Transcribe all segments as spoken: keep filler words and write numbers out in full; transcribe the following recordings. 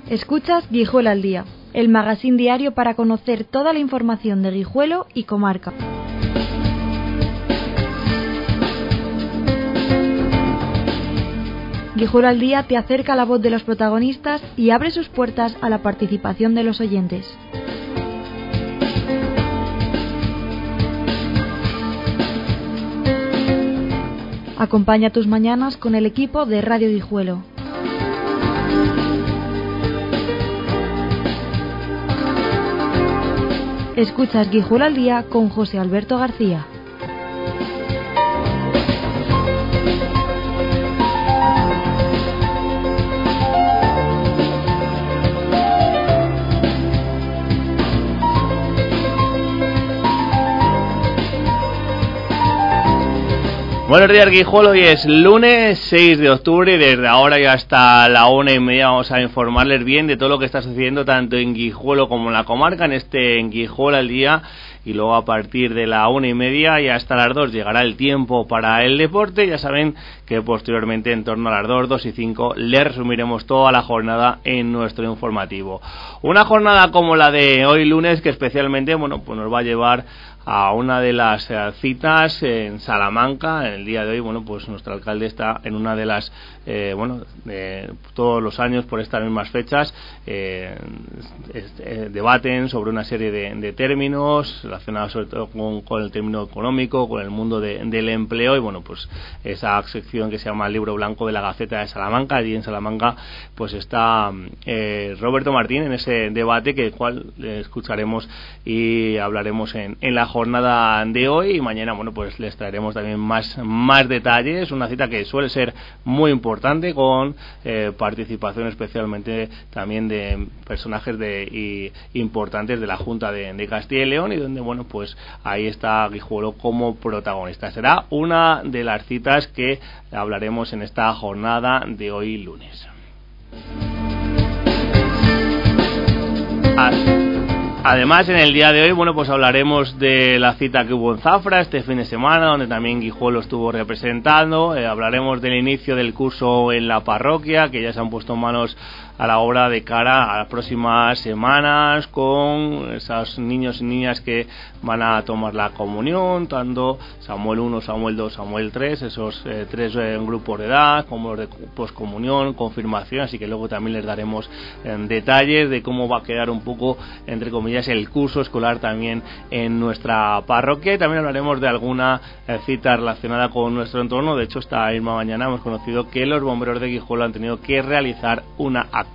Escuchas Guijuelo al Día, el magazín diario para conocer toda la información de Guijuelo y comarca. Guijuelo al Día te acerca la voz de los protagonistas y abre sus puertas a la participación de los oyentes. Acompaña tus mañanas con el equipo de Radio Guijuelo. Escuchas Guijuelo al Día con José Alberto García. Buenos días, Guijuelo. Hoy es lunes seis de octubre y desde ahora y hasta la una y media vamos a informarles bien de todo lo que está sucediendo tanto en Guijuelo como en la comarca, en este en Guijuelo al Día. Y luego a partir de la una y media y hasta las dos llegará el tiempo para el deporte. Ya saben que posteriormente en torno a las dos, dos y cinco les resumiremos toda la jornada en nuestro informativo. Una jornada como la de hoy lunes que especialmente bueno pues nos va a llevar a una de las eh, citas en Salamanca. En el día de hoy, bueno, pues nuestro alcalde está en una de las, eh, bueno, eh, todos los años por estas mismas fechas eh, eh, debaten sobre una serie de, de términos relacionados sobre todo con, con el término económico, con el mundo de, del empleo y bueno, pues esa sección que se llama el Libro Blanco de la Gaceta de Salamanca. Allí en Salamanca pues está eh, Roberto Martín en ese debate que cual eh, escucharemos y hablaremos en, en la jornada jornada de hoy y mañana bueno pues les traeremos también más más detalles, una cita que suele ser muy importante con eh, participación especialmente también de personajes de y, importantes de la Junta de, de Castilla y León y donde bueno pues ahí está Guijuelo como protagonista. Será una de las citas que hablaremos en esta jornada de hoy lunes. Ah. Además, en el día de hoy, bueno, pues hablaremos de la cita que hubo en Zafra este fin de semana, donde también Guijuelo estuvo representando. Eh, hablaremos del inicio del curso en la parroquia, que ya se han puesto manos a la obra de cara a las próximas semanas con esos niños y niñas que van a tomar la comunión, tanto Samuel uno, Samuel dos, Samuel tres, esos eh, tres eh, grupos de edad, como los de poscomunión, confirmación, así que luego también les daremos eh, detalles de cómo va a quedar un poco, entre comillas, el curso escolar también en nuestra parroquia y también hablaremos de alguna eh, cita relacionada con nuestro entorno. De hecho, esta misma mañana hemos conocido que los bomberos de Guijuelo han tenido que realizar una actuación.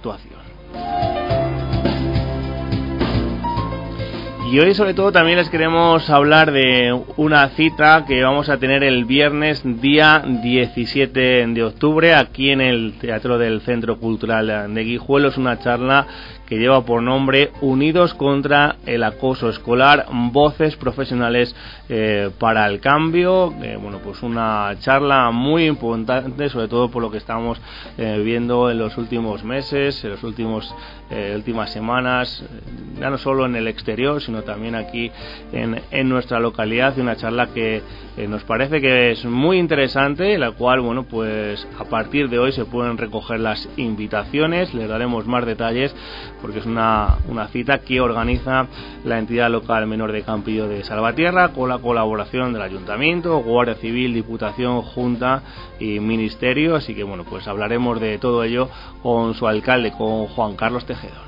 Y hoy sobre todo también les queremos hablar de una cita que vamos a tener el viernes día diecisiete de octubre aquí en el Teatro del Centro Cultural de Guijuelo. Es una charla que lleva por nombre Unidos contra el acoso escolar, voces profesionales eh, para el cambio. Eh, bueno, pues una charla muy importante, sobre todo por lo que estamos eh, viendo en los últimos meses, en las últimos eh, últimas semanas, ya no solo en el exterior, sino también aquí en, en nuestra localidad. Una charla que eh, nos parece que es muy interesante, la cual, bueno, pues a partir de hoy se pueden recoger las invitaciones, les daremos más detalles, porque es una, una cita que organiza la entidad local Menor de Campillo de Salvatierra con la colaboración del Ayuntamiento, Guardia Civil, Diputación, Junta y Ministerio. Así que bueno, pues hablaremos de todo ello con su alcalde, con Juan Carlos Tejedor.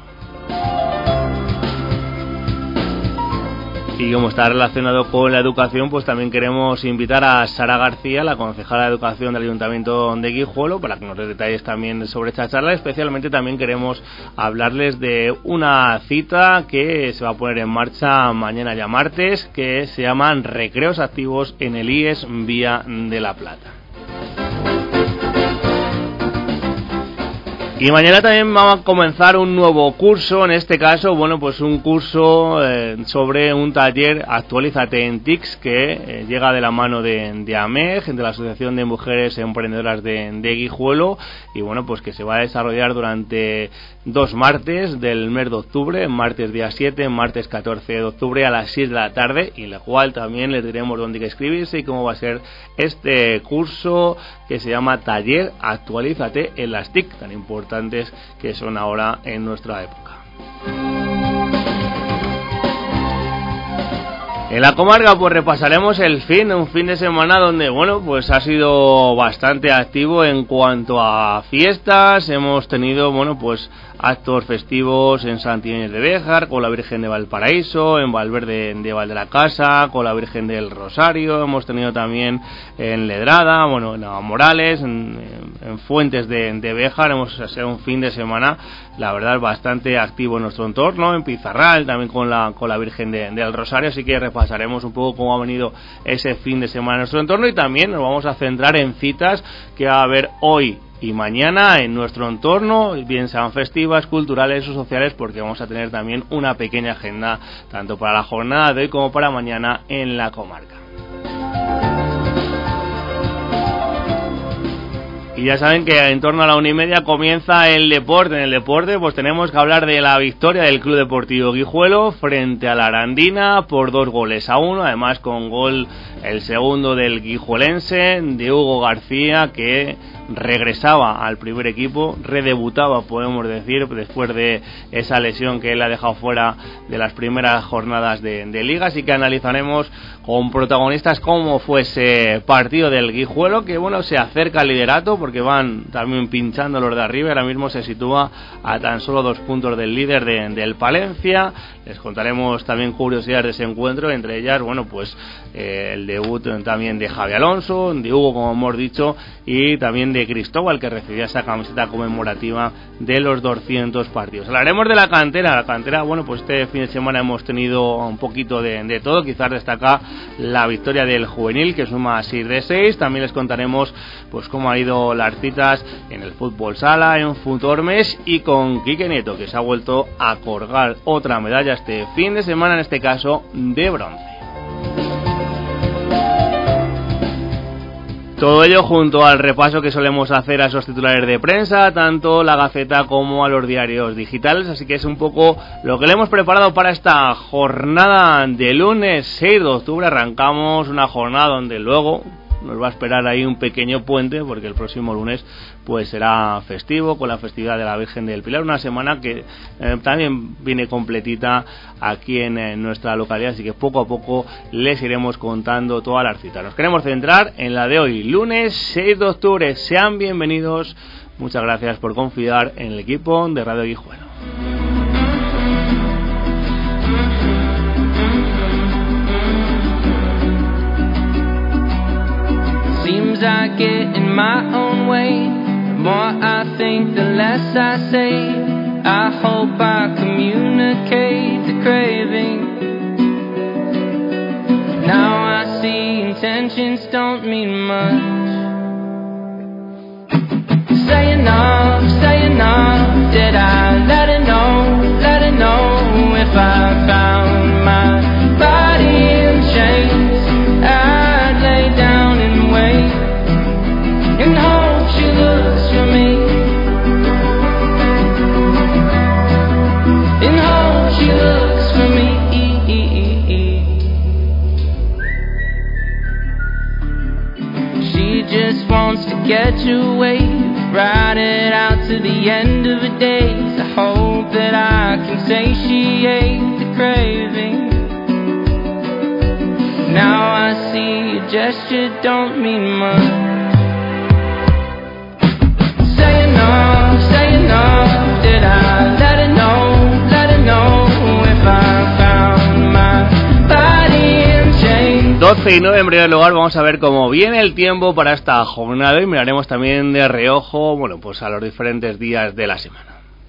Y como está relacionado con la educación, pues también queremos invitar a Sara García, la concejala de Educación del Ayuntamiento de Guijuelo, para que nos dé detalles también sobre esta charla. Especialmente también queremos hablarles de una cita que se va a poner en marcha mañana ya martes, que se llaman Recreos Activos en el I E S Vía de la Plata. Y mañana también vamos a comenzar un nuevo curso, en este caso, bueno, pues un curso eh, sobre un taller Actualízate en T I C S que eh, llega de la mano de, de A M E G, de la Asociación de Mujeres Emprendedoras de, de Guijuelo, y bueno, pues que se va a desarrollar durante dos martes del mes de octubre, martes día siete, martes catorce de octubre a las seis de la tarde, y en la cual también les diremos dónde hay que inscribirse y cómo va a ser este curso que se llama Taller Actualízate en las T I C, tan importante importantes que son ahora en nuestra época. En la comarca pues repasaremos el fin, un fin de semana donde bueno pues ha sido bastante activo en cuanto a fiestas. Hemos tenido bueno pues actos festivos en Santillán de Béjar, con la Virgen de Valparaíso, en Valverde de Val de la Casa, con la Virgen del Rosario. Hemos tenido también en Ledrada, bueno, en Morales, en, en Fuentes de, de Béjar. Hemos sido un fin de semana, la verdad, bastante activo en nuestro entorno, en Pizarral, también con la con la Virgen de, del Rosario. Así que repasaremos un poco cómo ha venido ese fin de semana en nuestro entorno, y también nos vamos a centrar en citas que va a haber hoy y mañana en nuestro entorno, bien sean festivas, culturales o sociales, porque vamos a tener también una pequeña agenda tanto para la jornada de hoy como para mañana en la comarca. Y ya saben que en torno a la una y media comienza el deporte. En el deporte pues tenemos que hablar de la victoria del Club Deportivo Guijuelo frente a la Arandina por dos goles a uno, además con gol el segundo del guijuelense, de Hugo García, que regresaba al primer equipo, redebutaba, podemos decir, después de esa lesión que él ha dejado fuera de las primeras jornadas de, de liga. Así que analizaremos con protagonistas cómo fue ese partido del Guijuelo, que bueno, se acerca al liderato porque van también pinchando los de arriba. Ahora mismo se sitúa a tan solo dos puntos del líder de, del Palencia. Les contaremos también curiosidades de ese encuentro, entre ellas, bueno, pues eh, el debut también de Javi Alonso, de Hugo, como hemos dicho, y también de Cristóbal, que recibía esa camiseta conmemorativa de los doscientos partidos. Hablaremos de la cantera. La cantera, bueno, pues este fin de semana hemos tenido un poquito de, de todo. Quizás destaca la victoria del juvenil, que suma seis de seis. También les contaremos pues cómo han ido las citas en el fútbol sala, en Futormes, y con Quique Nieto, que se ha vuelto a colgar otra medalla este fin de semana, en este caso de bronce. Todo ello junto al repaso que solemos hacer a esos titulares de prensa, tanto la Gaceta como a los diarios digitales. Así que es un poco lo que le hemos preparado para esta jornada de lunes seis de octubre. Arrancamos una jornada donde luego nos va a esperar ahí un pequeño puente, porque el próximo lunes pues será festivo, con la festividad de la Virgen del Pilar, una semana que eh, también viene completita aquí en, en nuestra localidad, así que poco a poco les iremos contando todas las citas. Nos queremos centrar en la de hoy, lunes seis de octubre. Sean bienvenidos, muchas gracias por confiar en el equipo de Radio Guijuelo. Seems I get in my own way. The more I think, the less I say. I hope I communicate the craving. Now I see intentions don't mean much. Say enough, say enough. Did I let it know, let it know if I found my body in chains? I'd lay down and wait and hope she looks for me, and hope she looks for me. She just wants to get your way, ride it out to the end of the days. I hope that I can satiate the craving. Now I see a gesture don't mean much. Say enough, say enough. Did I let it know, let it know if I found my body in chains? doce y nueve en primer lugar. Vamos a ver cómo viene el tiempo para esta jornada y miraremos también de reojo, bueno, pues a los diferentes días de la semana.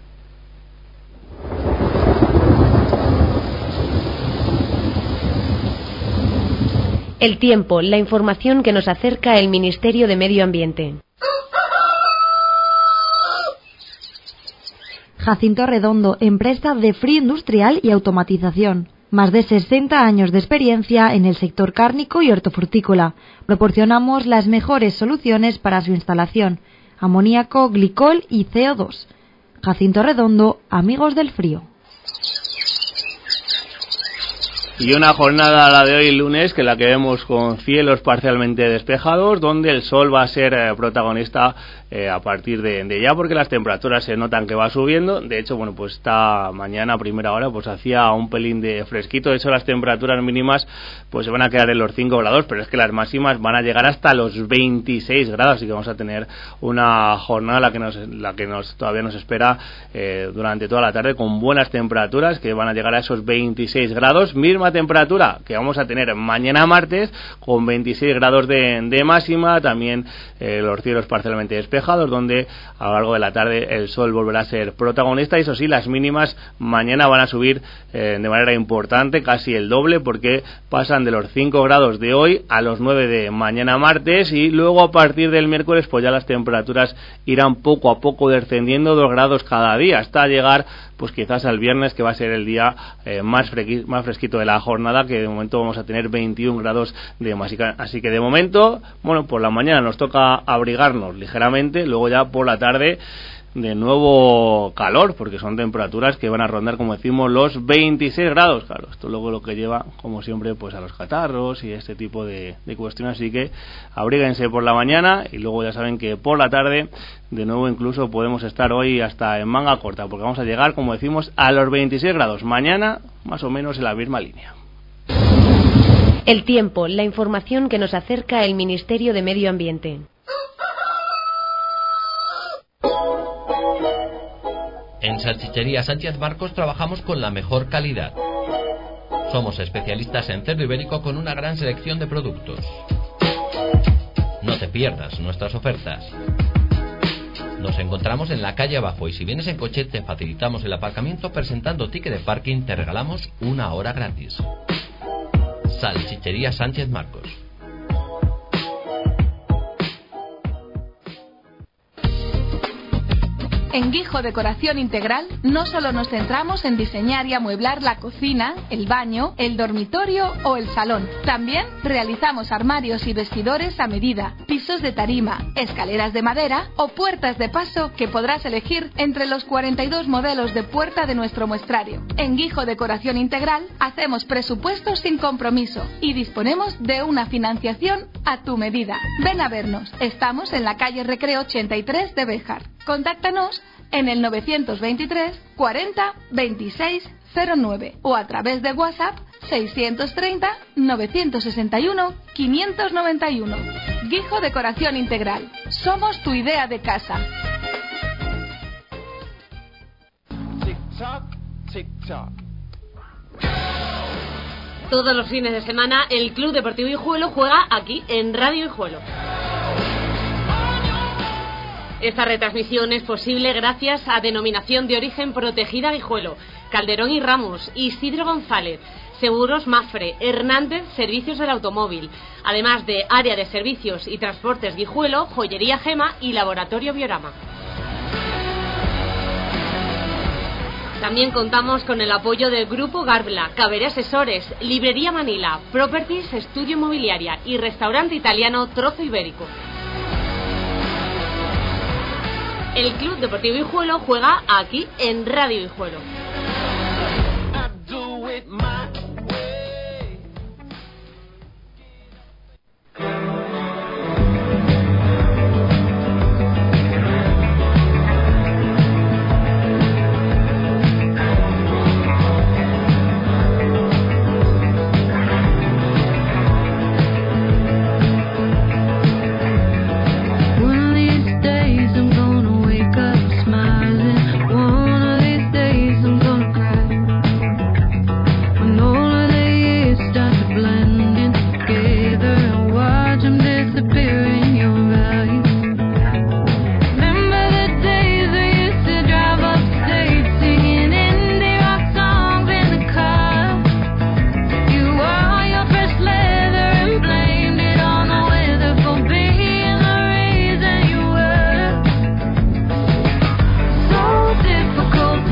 El tiempo, la información que nos acerca el Ministerio de Medio Ambiente. Jacinto Redondo, empresa de frío industrial y automatización. Más de sesenta años de experiencia en el sector cárnico y hortofrutícola. Proporcionamos las mejores soluciones para su instalación: amoníaco, glicol y C O dos. Jacinto Redondo, amigos del frío. Y una jornada, la de hoy lunes, que la que vemos con cielos parcialmente despejados, donde el sol va a ser eh, protagonista eh, a partir de, de ya, porque las temperaturas se notan que va subiendo. De hecho, bueno, pues esta mañana a primera hora pues hacía un pelín de fresquito. De hecho, las temperaturas mínimas pues se van a quedar en los cinco grados, pero es que las máximas van a llegar hasta los veintiséis grados, así que vamos a tener una jornada la que nos, la que nos todavía nos espera eh, durante toda la tarde, con buenas temperaturas que van a llegar a esos veintiséis grados, misma temperatura que vamos a tener mañana martes, con veintiséis grados de, de máxima, también eh, los cielos parcialmente despejados, donde a lo largo de la tarde el sol volverá a ser protagonista, y eso sí, las mínimas mañana van a subir eh, de manera importante, casi el doble, porque pasan de los cinco grados de hoy a los nueve de mañana martes, y luego a partir del miércoles pues ya las temperaturas irán poco a poco descendiendo dos grados cada día, hasta llegar pues quizás al viernes, que va a ser el día eh, más, frequi, más fresquito de la jornada, que de momento vamos a tener veintiún grados de máxima. Así que de momento, bueno, por la mañana nos toca abrigarnos ligeramente, luego ya por la tarde de nuevo calor, porque son temperaturas que van a rondar, como decimos, los veintiséis grados. Claro, esto luego lo que lleva, como siempre, pues a los catarros y este tipo de, de cuestiones, así que abríguense por la mañana, y luego ya saben que por la tarde de nuevo incluso podemos estar hoy hasta en manga corta, porque vamos a llegar, como decimos, a los veintiséis grados mañana, más o menos en la misma línea. El tiempo, la información que nos acerca el Ministerio de Medio Ambiente. En Salchichería Sánchez Marcos trabajamos con la mejor calidad. Somos especialistas en cerdo ibérico con una gran selección de productos. No te pierdas nuestras ofertas. Nos encontramos en la calle abajo, y si vienes en coche te facilitamos el aparcamiento. Presentando ticket de parking te regalamos una hora gratis. Salchichería Sánchez Marcos. En Guijo Decoración Integral no solo nos centramos en diseñar y amueblar la cocina, el baño, el dormitorio o el salón. También realizamos armarios y vestidores a medida, pisos de tarima, escaleras de madera o puertas de paso, que podrás elegir entre los cuarenta y dos modelos de puerta de nuestro muestrario. En Guijo Decoración Integral hacemos presupuestos sin compromiso y disponemos de una financiación a tu medida. Ven a vernos. Estamos en la calle Recreo ochenta y tres de Béjar. Contáctanos en el novecientos veintitrés cuarenta veintiséis cero nueve o a través de WhatsApp seiscientos treinta novecientos sesenta y uno quinientos noventa y uno. Guijo Decoración Integral. Somos tu idea de casa. Todos los fines de semana el Club Deportivo Guijuelo juega aquí en Radio Guijuelo. Esta retransmisión es posible gracias a Denominación de Origen Protegida Guijuelo, Calderón y Ramos, Isidro González, Seguros Mafre, Hernández Servicios del Automóvil, además de Área de Servicios y Transportes Guijuelo, Joyería Gema y Laboratorio Biorama. También contamos con el apoyo del Grupo Garbla, Caberé Asesores, Librería Manila, Properties Estudio Mobiliaria y Restaurante Italiano Trozo Ibérico. El Club Deportivo Guijuelo juega aquí en Radio Guijuelo. One of these days I'm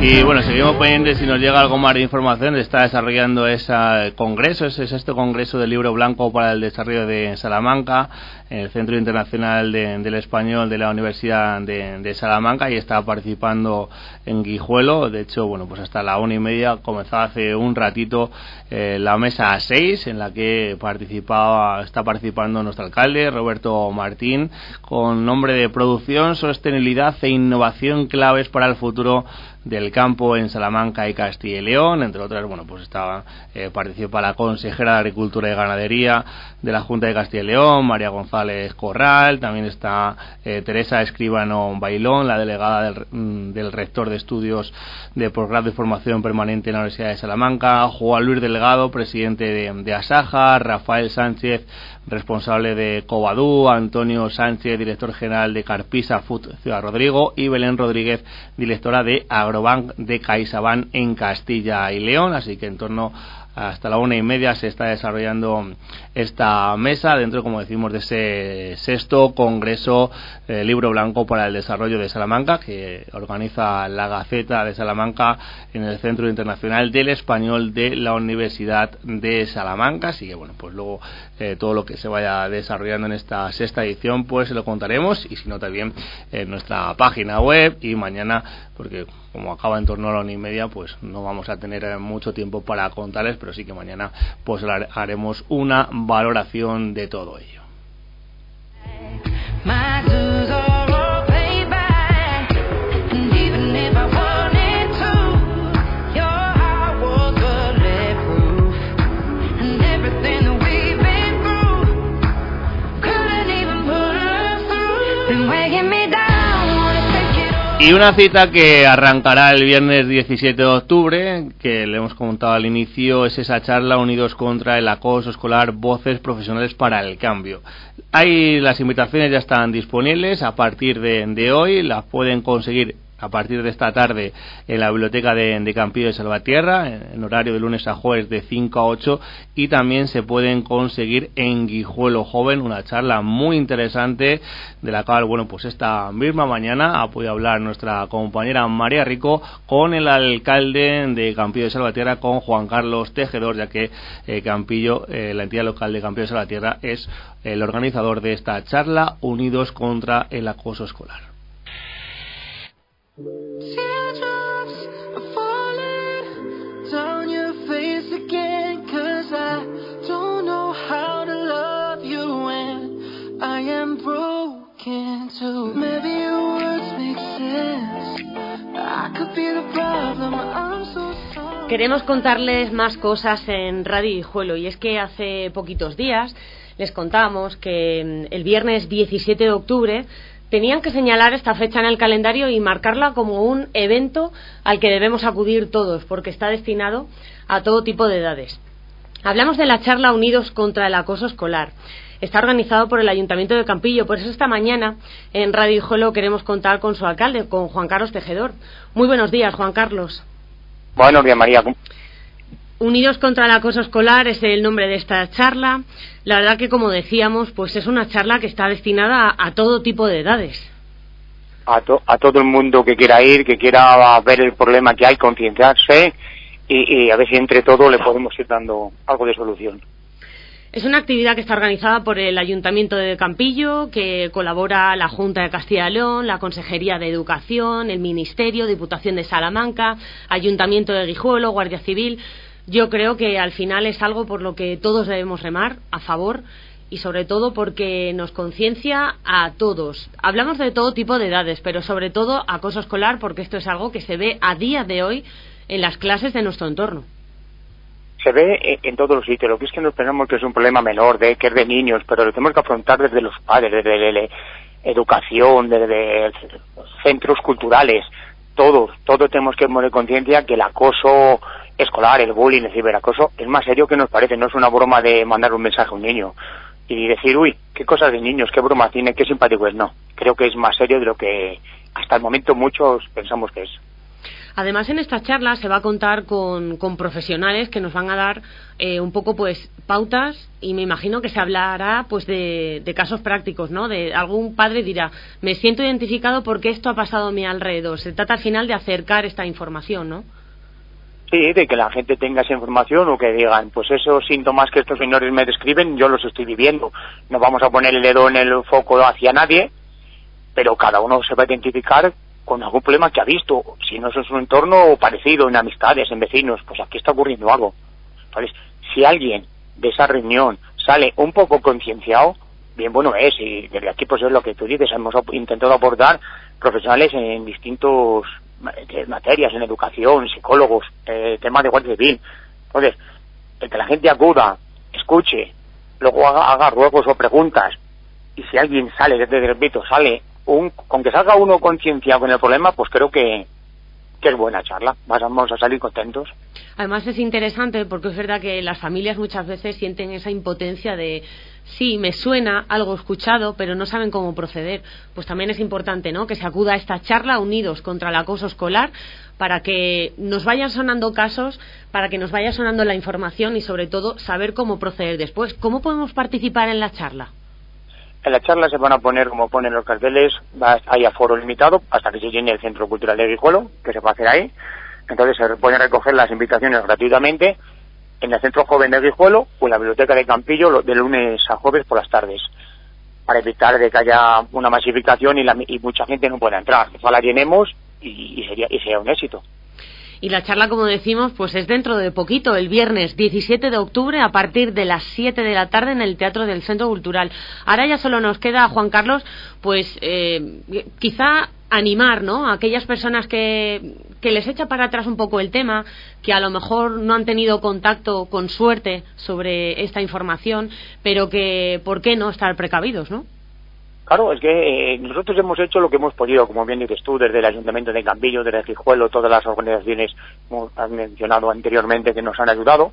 Y bueno, seguimos pendientes si nos llega algo más de información. Está desarrollando ese congreso, ese sexto congreso del Libro Blanco para el Desarrollo de Salamanca, en el Centro Internacional de, del Español de la Universidad de, de Salamanca, y está participando en Guijuelo. De hecho, bueno, pues hasta la una y media comenzaba hace un ratito eh, la mesa seis, en la que participaba, está participando nuestro alcalde, Roberto Martín, con nombre de Producción, Sostenibilidad e Innovación claves para el futuro del campo en Salamanca y Castilla y León. Entre otras, bueno, pues estaba eh, participa la consejera de Agricultura y Ganadería de la Junta de Castilla y León, María González Corral. También está eh, Teresa Escribano Bailón, la delegada del, mm, del rector de estudios de posgrado y formación permanente en la Universidad de Salamanca, Juan Luis Delgado, presidente de, de Asaja, Rafael Sánchez, responsable de Covadú, Antonio Sánchez, director general de Carpisa Food Ciudad Rodrigo, y Belén Rodríguez, directora de Agrobank de CaixaBank en Castilla y León. Así que en torno hasta la una y media se está desarrollando esta mesa dentro, como decimos, de ese sexto congreso eh, Libro Blanco para el Desarrollo de Salamanca, que organiza la Gaceta de Salamanca en el Centro Internacional del Español de la Universidad de Salamanca. Así que bueno, pues luego eh, todo lo que se vaya desarrollando en esta sexta edición pues se lo contaremos, y si no también en nuestra página web. Y mañana, porque como acaba en torno a la una y media, pues no vamos a tener mucho tiempo para contarles, pero sí que mañana pues haremos una valoración de todo ello. Y una cita que arrancará el viernes diecisiete de octubre, que le hemos comentado al inicio, es esa charla Unidos contra el Acoso Escolar, Voces Profesionales para el Cambio. Ahí las invitaciones ya están disponibles a partir de, de hoy, las pueden conseguir a partir de esta tarde en la biblioteca de, de Campillo de Salvatierra, en, en horario de lunes a jueves de cinco a ocho, y también se pueden conseguir en Guijuelo Joven, una charla muy interesante de la cual, bueno, pues esta misma mañana ha podido hablar nuestra compañera María Rico con el alcalde de Campillo de Salvatierra, con Juan Carlos Tejedor, ya que eh, Campillo, eh, la entidad local de Campillo de Salvatierra, es el organizador de esta charla Unidos contra el Acoso Escolar. Teardrops are falling down your face again, 'cause I don't know how to love you when I am broken too. Maybe your words make sense, I could be the problem, I'm so sorry. Queremos contarles más cosas en Radio Guijuelo, y es que hace poquitos días les contamos que el viernes diecisiete de octubre tenían que señalar esta fecha en el calendario y marcarla como un evento al que debemos acudir todos, porque está destinado a todo tipo de edades. Hablamos de la charla Unidos contra el Acoso Escolar. Está organizado por el Ayuntamiento de Campillo, por eso esta mañana en Radio Guijuelo queremos contar con su alcalde, con Juan Carlos Tejedor. Muy buenos días, Juan Carlos. Buenos días, María. Unidos contra el Acoso Escolar es el nombre de esta charla. La verdad que, como decíamos, pues es una charla que está destinada a, a todo tipo de edades. A, to, a todo el mundo que quiera ir, que quiera ver el problema que hay, concienciarse y, y a ver si entre todos le podemos ir dando algo de solución. Es una actividad que está organizada por el Ayuntamiento de Campillo, que colabora la Junta de Castilla y León, la Consejería de Educación, el Ministerio, Diputación de Salamanca, Ayuntamiento de Guijuelo, Guardia Civil. Yo creo que al final es algo por lo que todos debemos remar a favor, y sobre todo porque nos conciencia a todos. Hablamos de todo tipo de edades, pero sobre todo acoso escolar, porque esto es algo que se ve a día de hoy en las clases de nuestro entorno. Se ve en todos los sitios. Lo que es que nos pensamos que es un problema menor, de que es de niños, pero lo tenemos que afrontar desde los padres, desde la educación, desde los centros culturales. Todos, todos tenemos que poner conciencia que el acoso escolar, el bullying, el ciberacoso es más serio que nos parece. No es una broma de mandar un mensaje a un niño y decir, uy, qué cosas de niños, qué broma tiene, qué simpático es. No, creo que es más serio de lo que hasta el momento muchos pensamos que es. Además, en esta charla se va a contar con, con profesionales que nos van a dar eh, un poco, pues, pautas, y me imagino que se hablará, pues, de, de casos prácticos, ¿no? De algún padre dirá, me siento identificado porque esto ha pasado a mi alrededor. Se trata al final de acercar esta información, ¿no? Sí, de que la gente tenga esa información o que digan, pues esos síntomas que estos señores me describen, yo los estoy viviendo. No vamos a poner el dedo en el foco hacia nadie, pero cada uno se va a identificar con algún problema que ha visto, si no es en su entorno parecido, en amistades, en vecinos, pues aquí está ocurriendo algo. Entonces, si alguien de esa reunión sale un poco concienciado, bien bueno es, y desde aquí pues es lo que tú dices, hemos intentado abordar profesionales en distintos materias, en educación, psicólogos, eh, temas de guardia civil. Entonces, el que la gente acuda, escuche, luego haga, haga ruegos o preguntas, y si alguien sale, desde repito, sale Un, con que salga uno concienciado con el problema, pues creo que, que es buena charla, vamos a salir contentos. Además es interesante porque es verdad que las familias muchas veces sienten esa impotencia de sí, me suena algo escuchado, pero no saben cómo proceder. Pues también es importante, ¿no?, que se acuda a esta charla unidos contra el acoso escolar, para que nos vayan sonando casos, para que nos vaya sonando la información y sobre todo saber cómo proceder después. ¿Cómo podemos participar en la charla? En la charla se van a poner, como ponen los carteles, va, hay aforo limitado hasta que se llene el Centro Cultural de Guijuelo, que se va a hacer ahí. Entonces se pueden recoger las invitaciones gratuitamente en el Centro Joven de Guijuelo o en la Biblioteca de Campillo de lunes a jueves por las tardes, para evitar de que haya una masificación y, la, y mucha gente no pueda entrar. Ojalá la llenemos y, y, sería, y sea un éxito. Y la charla, como decimos, pues es dentro de poquito, el viernes diecisiete de octubre, a partir de las siete de la tarde en el Teatro del Centro Cultural. Ahora ya solo nos queda, Juan Carlos, pues eh, quizá animar, ¿no?, a aquellas personas que, que les echa para atrás un poco el tema, que a lo mejor no han tenido contacto, con suerte, sobre esta información, pero que, ¿por qué no estar precavidos, no? Claro, es que eh, nosotros hemos hecho lo que hemos podido, como bien dices tú, desde el Ayuntamiento de Campillo, desde Guijuelo, todas las organizaciones, como has mencionado anteriormente, que nos han ayudado.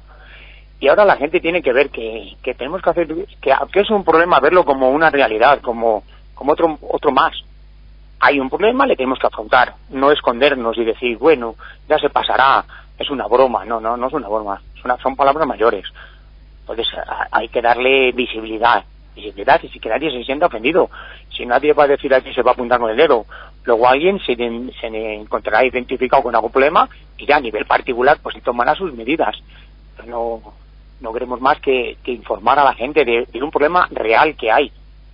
Y ahora la gente tiene que ver que, que tenemos que hacer, que aunque es un problema, verlo como una realidad, como, como otro, otro más. Hay un problema, le tenemos que afrontar, no escondernos y decir, bueno, ya se pasará, es una broma. No, no, no es una broma, es una, son palabras mayores. Entonces hay que darle visibilidad. visibilidad y si que nadie se sienta ofendido. Si nadie va a decir aquí se va a apuntar con el dedo, luego alguien se, se encontrará identificado con algún problema y ya a nivel particular pues se tomará sus medidas. No, no queremos más que, que informar a la gente de, de un problema real que hay,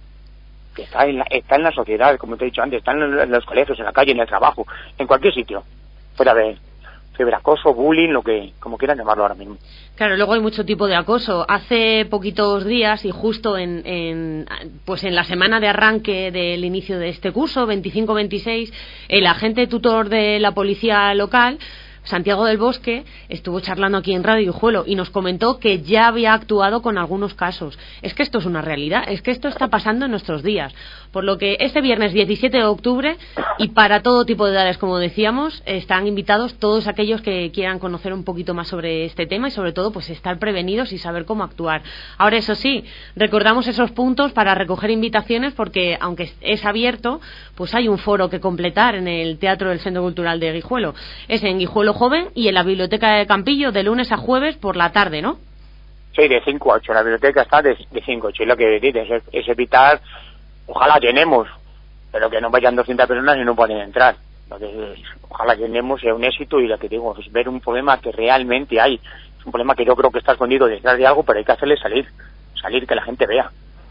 que está en, la, está en la sociedad, como te he dicho antes, está en, en los colegios, en la calle, en el trabajo, en cualquier sitio. Puede haber ciberacoso, bullying, lo que, como quieran llamarlo ahora mismo. Claro, luego hay mucho tipo de acoso. Hace poquitos días y justo en, en pues en la semana de arranque del inicio de este curso, veinticinco veintiséis, el agente tutor de la policía local, Santiago del Bosque, estuvo charlando aquí en Radio Guijuelo y nos comentó que ya había actuado con algunos casos. Es que esto es una realidad, es que esto está pasando en nuestros días. Por lo que este viernes diecisiete de octubre, y para todo tipo de edades, como decíamos, están invitados todos aquellos que quieran conocer un poquito más sobre este tema y sobre todo pues estar prevenidos y saber cómo actuar. Ahora, eso sí, recordamos esos puntos para recoger invitaciones porque aunque es abierto, pues hay un foro que completar en el Teatro del Centro Cultural de Guijuelo. Es en Guijuelo Joven y en la Biblioteca de Campillo de lunes a jueves por la tarde, ¿no? Sí, de cinco a ocho. La biblioteca está de cinco a ocho y lo que dices es, es evitar, ojalá llenemos, pero que no vayan doscientas personas y no pueden entrar. Entonces, ojalá llenemos, sea un éxito y lo que digo es ver un problema que realmente hay. Es un problema que yo creo que está escondido detrás de algo, pero hay que hacerle salir, salir que la gente vea.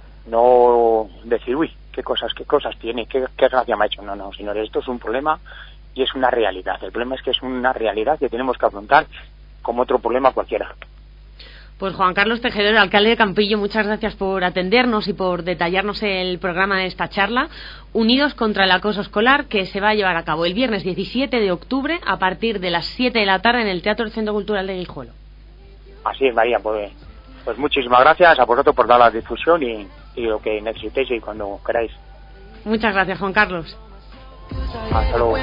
No decir, uy, qué cosas, qué cosas tiene, qué, qué gracia me ha hecho. No, no, señores, esto es un problema y es una realidad. El problema es que es una realidad que tenemos que afrontar como otro problema cualquiera. Pues Juan Carlos Tejedor, alcalde de Campillo, muchas gracias por atendernos y por detallarnos el programa de esta charla, Unidos contra el Acoso Escolar, que se va a llevar a cabo el viernes diecisiete de octubre a partir de las siete de la tarde en el Teatro del Centro Cultural de Guijuelo. Así es, María, pues, pues muchísimas gracias a vosotros por dar la difusión y, y lo que necesitéis y cuando queráis. Muchas gracias, Juan Carlos. Hasta luego.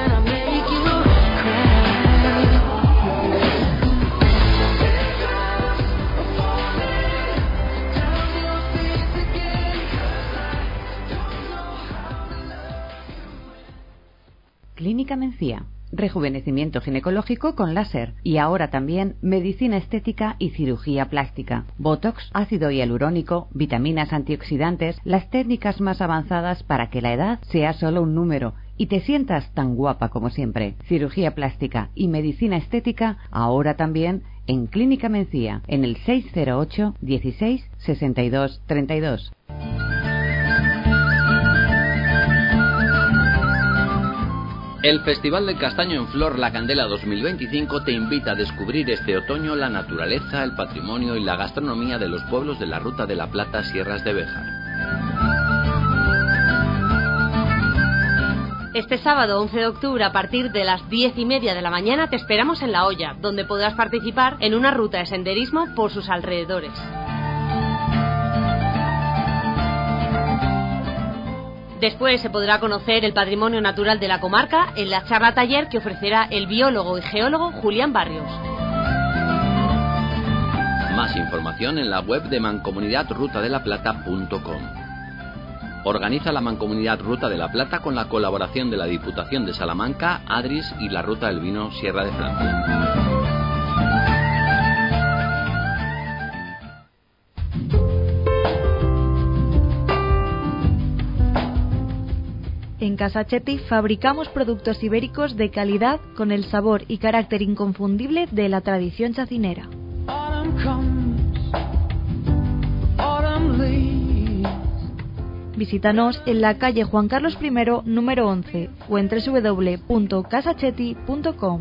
Clínica Mencía, rejuvenecimiento ginecológico con láser y ahora también medicina estética y cirugía plástica, botox, ácido hialurónico, vitaminas antioxidantes, las técnicas más avanzadas para que la edad sea solo un número y te sientas tan guapa como siempre. Cirugía plástica y medicina estética ahora también en Clínica Mencía, en el seis cero ocho, dieciséis, sesenta y dos, treinta y dos. El Festival del Castaño en Flor La Candela dos mil veinticinco te invita a descubrir este otoño la naturaleza, el patrimonio y la gastronomía de los pueblos de la Ruta de la Plata, Sierras de Béjar. Este sábado once de octubre, a partir de las diez y media de la mañana, te esperamos en La Hoya, donde podrás participar en una ruta de senderismo por sus alrededores. Después se podrá conocer el patrimonio natural de la comarca en la charla taller que ofrecerá el biólogo y geólogo Julián Barrios. Más información en la web de mancomunidad ruta de la plata punto com. Organiza la Mancomunidad Ruta de la Plata con la colaboración de la Diputación de Salamanca, Adris y la Ruta del Vino Sierra de Francia. En Casa Chetti fabricamos productos ibéricos de calidad con el sabor y carácter inconfundible de la tradición chacinera. Visítanos en la calle Juan Carlos primero, número once, o en doble u doble u doble u punto casa chetti punto com.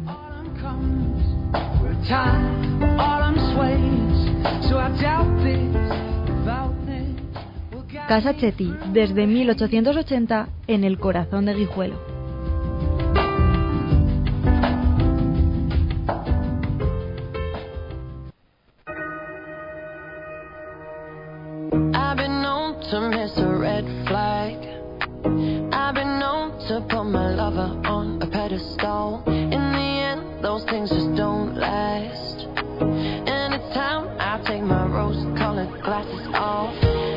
Casa Chetti, desde mil ochocientos ochenta, en el corazón de Guijuelo. To miss a red flag, I've been known to put my lover on a pedestal. In the end, those things just don't last. And it's time I take my rose-colored glasses off.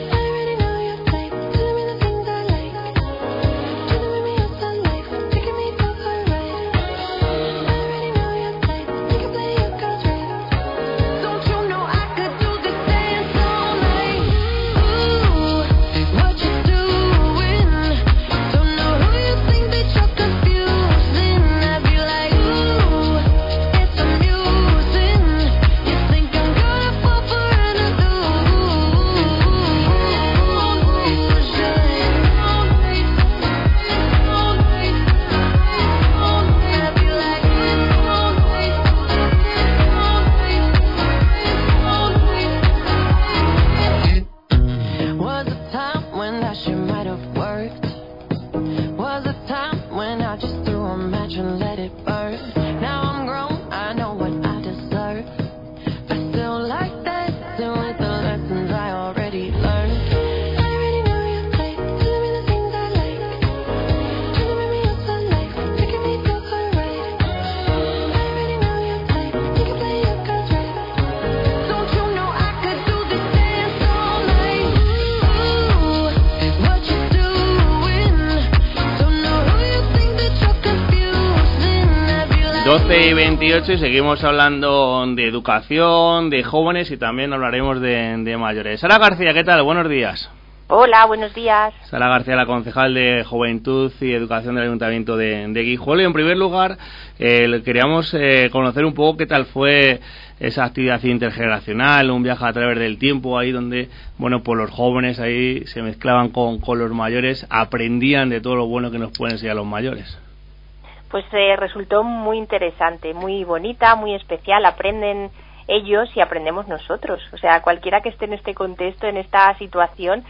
doce y veintiocho y seguimos hablando de educación, de jóvenes y también hablaremos de, de mayores. Sara García, ¿qué tal? Buenos días. Hola, buenos días. Sara García, la concejal de Juventud y Educación del Ayuntamiento de, de Guijuelo. Y en primer lugar, eh, queríamos eh, conocer un poco qué tal fue esa actividad intergeneracional, un viaje a través del tiempo, ahí donde, bueno, pues los jóvenes ahí se mezclaban con, con los mayores, aprendían de todo lo bueno que nos pueden enseñar los mayores. Pues eh, resultó muy interesante, muy bonita, muy especial. Aprenden ellos y aprendemos nosotros. O sea, cualquiera que esté en este contexto, en esta situación,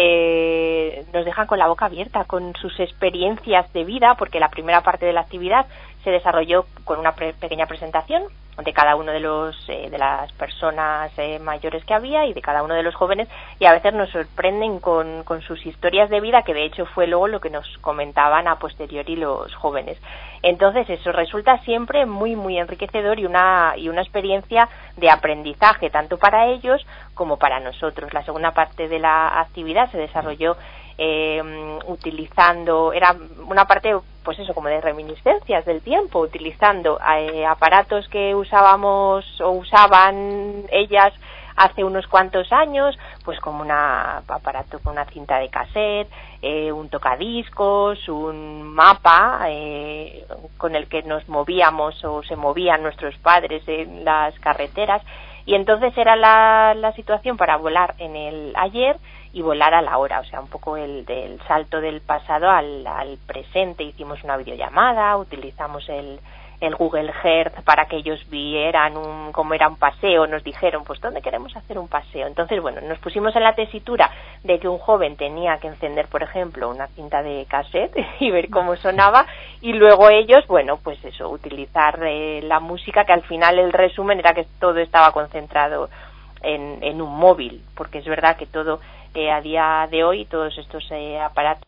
eh, nos dejan con la boca abierta con sus experiencias de vida, porque la primera parte de la actividad se desarrolló con una pre- pequeña presentación de cada uno de los eh, de las personas eh, mayores que había y de cada uno de los jóvenes, y a veces nos sorprenden con, con sus historias de vida, que de hecho fue luego lo que nos comentaban a posteriori los jóvenes. Entonces eso resulta siempre muy muy enriquecedor y una y una experiencia de aprendizaje tanto para ellos como para nosotros. La segunda parte de la actividad se desarrolló eh, utilizando, era una parte, pues eso, como de reminiscencias del tiempo, utilizando eh, aparatos que usábamos o usaban ellas hace unos cuantos años, pues como un aparato con una cinta de cassette, eh, un tocadiscos, un mapa eh, con el que nos movíamos o se movían nuestros padres en las carreteras, y entonces era la, la situación para volar en el ayer y volar a la hora, o sea, un poco el del salto del pasado al, al presente. Hicimos una videollamada, utilizamos el el Google Earth para que ellos vieran un, cómo era un paseo, nos dijeron, pues ¿dónde queremos hacer un paseo? Entonces, bueno, nos pusimos en la tesitura de que un joven tenía que encender, por ejemplo, una cinta de cassette y ver cómo sonaba, y luego ellos, bueno, pues eso, utilizar eh, la música, que al final el resumen era que todo estaba concentrado en, en un móvil, porque es verdad que todo, eh, a día de hoy, todos estos eh, aparatos